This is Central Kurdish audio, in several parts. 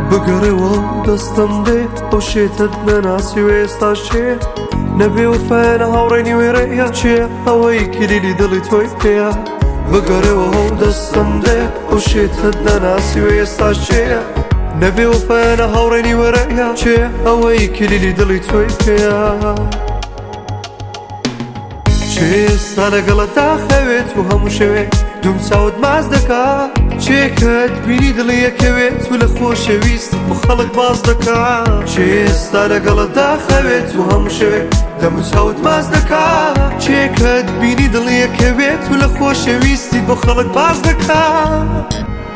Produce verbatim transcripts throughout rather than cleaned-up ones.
بگەڕێوە دەستم دێ ئەو شێتت نەناسی و ئێستاش چێ نەبێ وفایانە هاوڕێنی وێڕەیە چێ ئەوەی کلیلی دڵی تۆی پێیە بگەڕێوە دەستم دێ ئەو شێتت نەناسی و ئێستاش چێ نەبێ وفایانە هاوڕێنی وێڕەیە چێ ئەوەی کلیلی دڵی تۆی پێیە چێستا لەگەڵەتا خەوێت و هەموو شەوێ دوم چاوت ماز دەکات چێکت بینی دڵی یەکەوێت و لە خۆشەویست و خەڵک باز دەکات چێستا لەگەڵەتا خەوێت و هەموو شەوێ دەم و چاوت ماز دەکات چێکت بینی دڵی یەکەوێت و لە خۆشەویستی بۆ خەڵک باز دەکات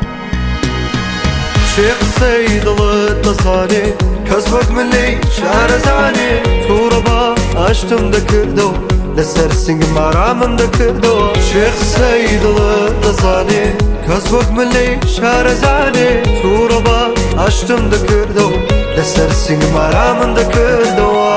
چێ قسەی دڵت دەزانێ کەس وەک من لێی شارەزانێ تووڕەبا ئاشتم دەکردەوە لەسەر سنگم ئارامم دەکردەوە چێ قسەی دڵت دەزانێ کەس وەک من لێی شارەزانێ تووڕەبا ئاشتم دەکردەوە لەسەر سنگم ئارامم دەکردەوە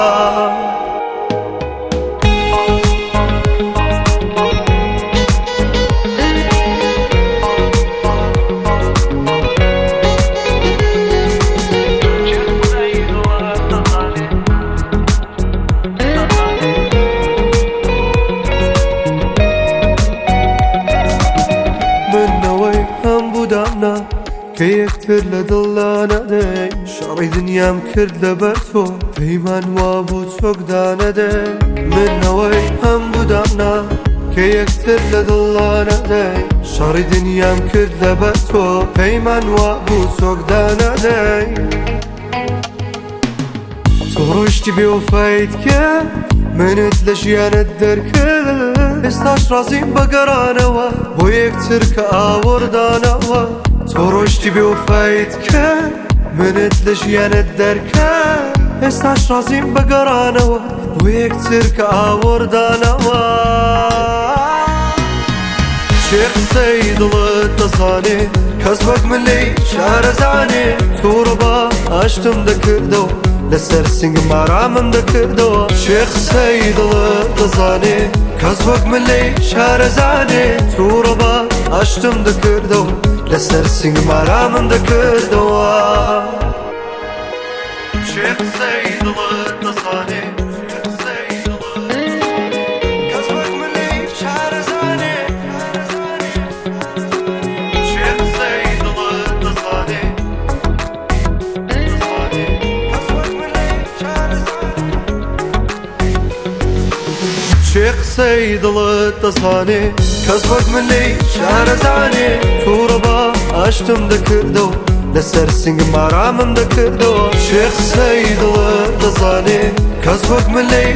کە یەکتر لە دڵدا نەدەی شەڕی دنیام کرد لەبەر تۆ پەیمان وا بوو چۆکدا نەدەی منەوەی هەموو دامنا کە یەکتر لە دڵدا نەدەی شەڕی دنیام کرد لەبەر تۆ پەیمان وا بوو چۆکدا نەدەی تۆ ڕۆیشتی بێوفایت کرد منت لە ژیانت دەرکرد ئێستاش ڕازیم بە گەڕانەوە بۆ یەکتر کە ئاوەردانەوە تۆ ڕۆیشتی بێوفایت کرد منت لە ژیانت دەرکرد ئێستاش ڕازیم بە گەڕانەوە بۆ یەکتر کە ئاوەردانەوە چێ قسەی دڵت دەزانێ کەس وەک من لێی شارەزانێ تووڕەبا ئاشتم دەکردەوە لەسەر سنگم ئارامم دەکردەوە چێ قسەی دڵت دەزانێ کەس وەک من لێی شارەزانێ تووڕەبا ئاشتم دەکردەوە لەسەر سنگم ئارامم دەکردەوە چێ قسەی دڵت دەزانێ چێ قسەی دڵت دەزانێ کەس وەک من لێی شارەزانێ تووڕەبا ئاشتم دەکردەوە لەسەر سنگم ئارامم دەکردەوە چێ قسەی دڵت دەزانێ کەس وەک من لێی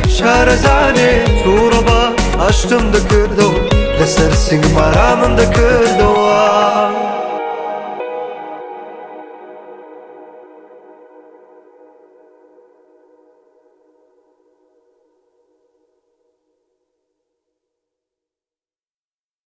شارەزانێ تووڕەبا ئاشتم دەکردەوە لەسەر سنگم ئارامم دەکردەوە